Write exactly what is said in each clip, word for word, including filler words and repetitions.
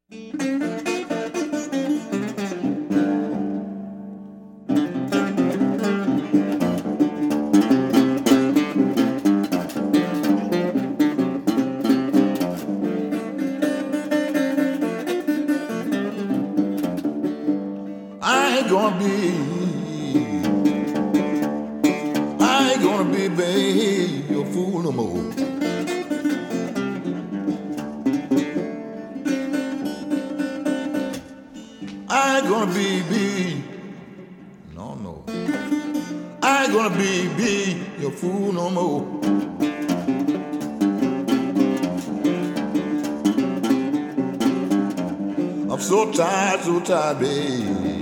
I ain't gonna be, I ain't gonna be, babe, your fool no more. I ain't gonna be, be, no, no. I ain't gonna be, be your fool no more. I'm so tired, so tired, babe.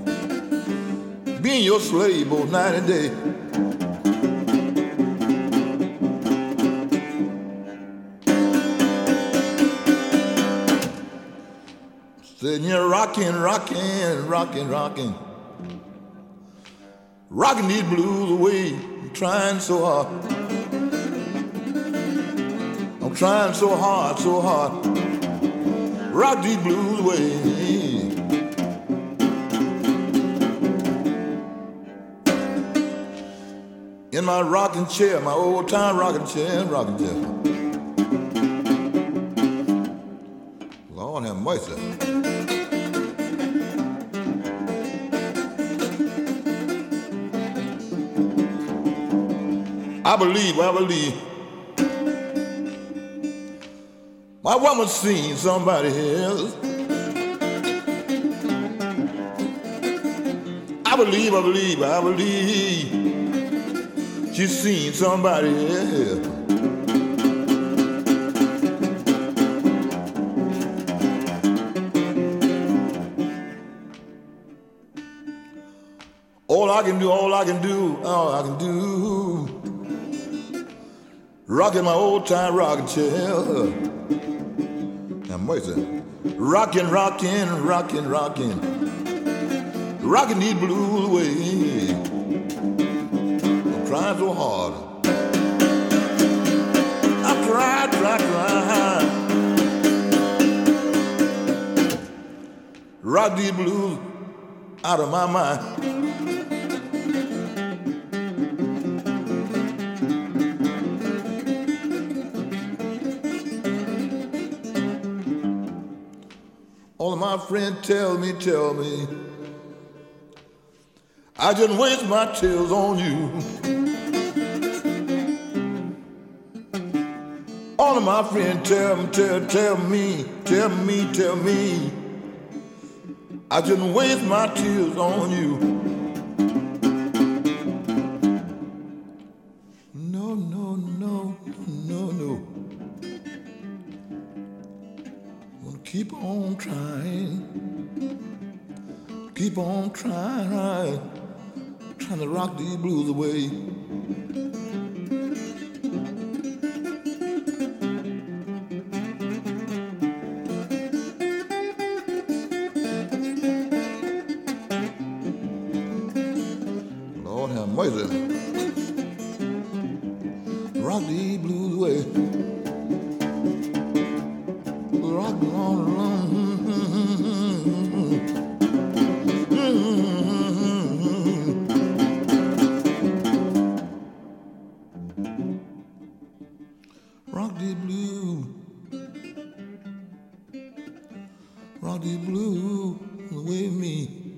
Being your slave both night and day. Sitting here rocking, rocking, rocking, rocking. Rocking these blues away. I'm trying so hard. I'm trying so hard, so hard. Rock these blues away. In my rocking chair, my old time rocking chair, rocking chair. Lord have mercy. I believe, I believe. My woman seen somebody else. I believe, I believe, I believe. She's seen somebody else. All I can do, all I can do, all I can do, rocking my old time rocking chair. Now, mercy. Rocking, rocking, rocking, rocking, rocking these blues away. Trying so hard. I tried, tried, tried. Rock these blues out of my mind. All of my friends tell me, tell me, I just waste my tears on you. All of my friends tell me, tell, tell me, tell me, tell me, I just waste my tears on you. No, no, no, no, no. I'm gonna keep on trying, keep on trying, trying to rock these blues away. Lord have mercy. Rock these blues away. Rock on, on. Rock these blues. Rock these blues away with me.